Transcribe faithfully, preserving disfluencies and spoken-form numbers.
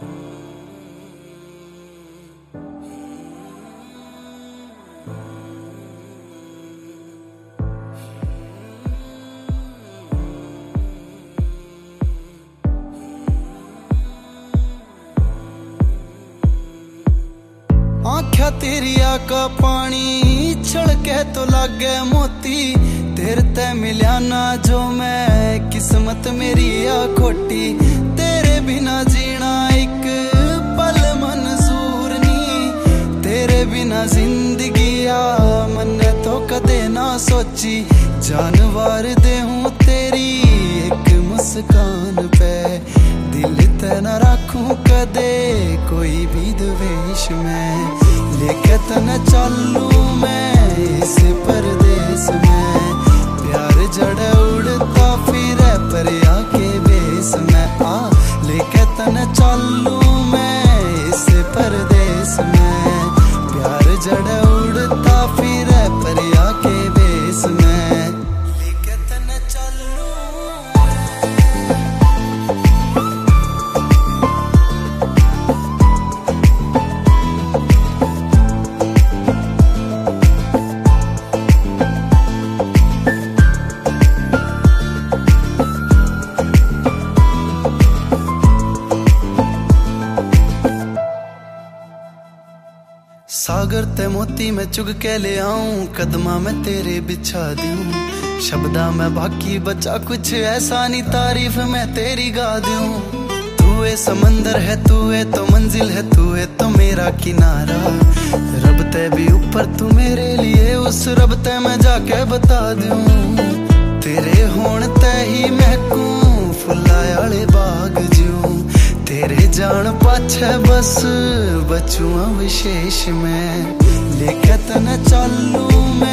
आँखा तेरी आका पानी छलके तो लागे मोती, तेरे ते मिल्या ना जो मैं किस्मत मेरी आ खोटी। तेरे बिना जीना एक पल मंजूर नी, तेरे बिना जिंदगी आ मैंने तो कदे ना सोची। जानवर दे हूँ तेरी एक मुस्कान पे, दिल ते ना रखूं कदे कोई भी द्वेष में। लेके तने चलू मैं इस परदेस में, प्यार जड़ उड़ता फिर पर आके बेस में। आ लेके तने चलू मैं इस परदेस में, प्यार जड़ उड़ता फिर पर आके बेस में। लेके तने चलू सागर ते मोती मैं चुग के ले आऊं, कदमा में तेरे बिछा दूं। शब्दा में बाकी बचा कुछ ऐसा नहीं, तारीफ मैं तेरी गा दूं। तू है समंदर है, तू है तो मंजिल है, तू है तो मेरा किनारा। रब ते भी ऊपर तू मेरे लिए, उस रब ते मैं जाके बता दूं। तेरे होण ते ही महकूं फुल्ला आले बाग जूं, तेरे जान पाछे बस बचुआ विशेष में। लेके तने चलू मैं